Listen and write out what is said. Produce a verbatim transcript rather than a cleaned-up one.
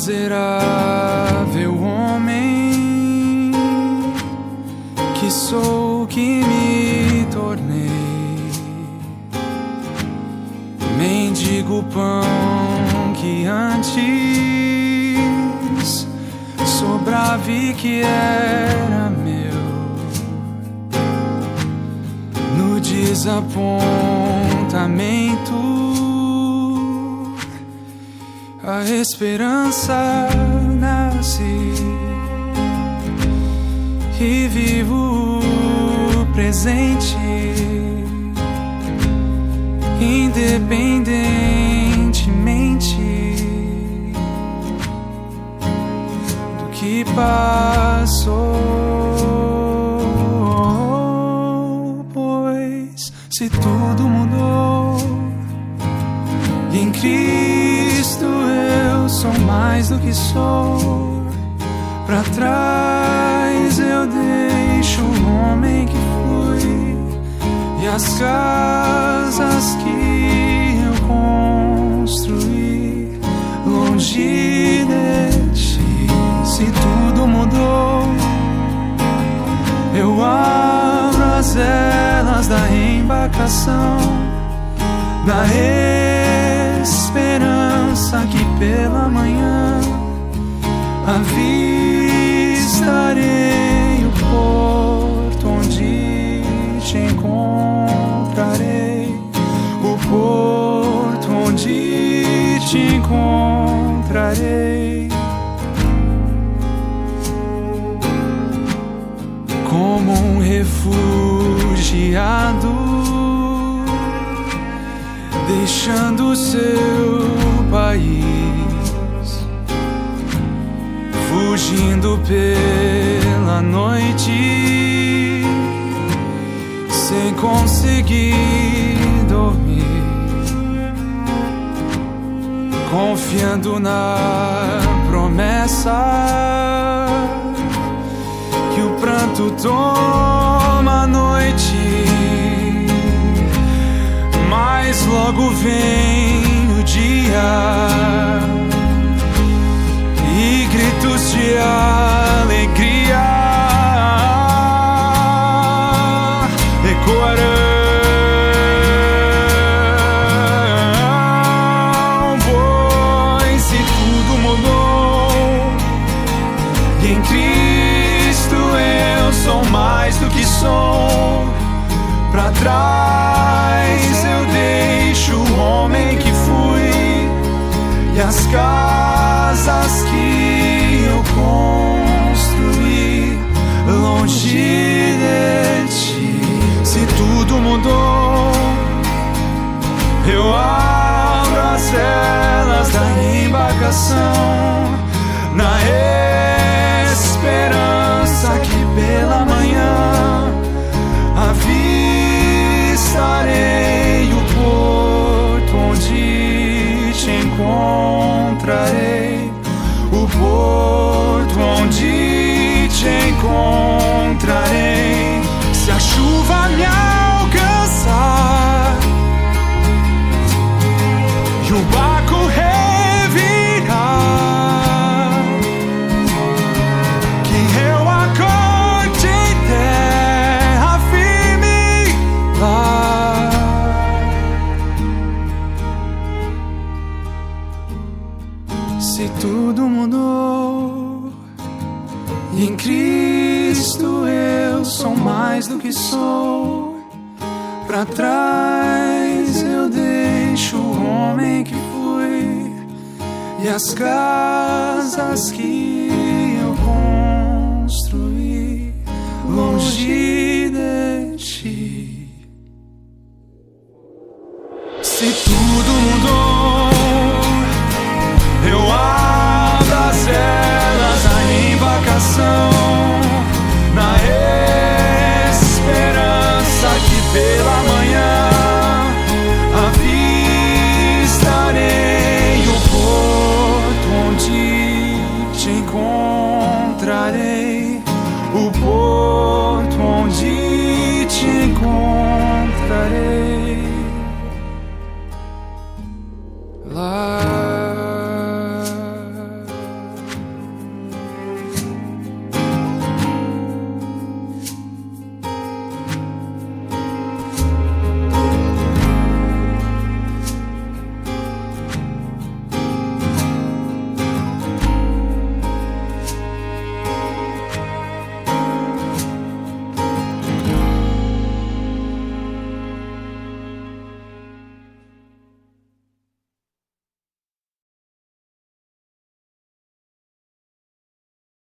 miserável homem que sou, que me tornei, mendigo pão que antes sobrava e que era meu. No desapontamento a esperança nasce e vivo o presente, independentemente do que passou. Pois se tudo mudou e em Cristo eu sou mais do que sou, pra trás eu deixo o homem que fui e as casas que eu construí longe de ti. Se tudo mudou, eu abro as velas da embarcação, da esperança que pela manhã avistarei o porto onde te encontrarei, o porto onde te encontrarei. Como um refugiado deixando seu país, fugindo pela noite, sem conseguir dormir, confiando na promessa que o pranto toma a noite, mas logo vem o dia e gritos de alegria ecoarão. Pois se tudo mudou e em Cristo eu sou mais do que sou, pra trás eu deixo o homem que fui e as casas que eu construí longe de ti. Se tudo mudou, eu abro as velas da embarcação, na esperança que pela manhã avistarei o porto onde te encontrarei, o porto onde te encontrarei. Se a chuva me alcançar e o barco revirar, que eu acorde em terra firme lá. Se tudo mudou e em Cristo eu sou mais do que sou, pra trás eu deixo o homem que fui e as casas que eu construí longe de ti. Se tudo mudou, eu abro as velas da embarcação, na esperança que pela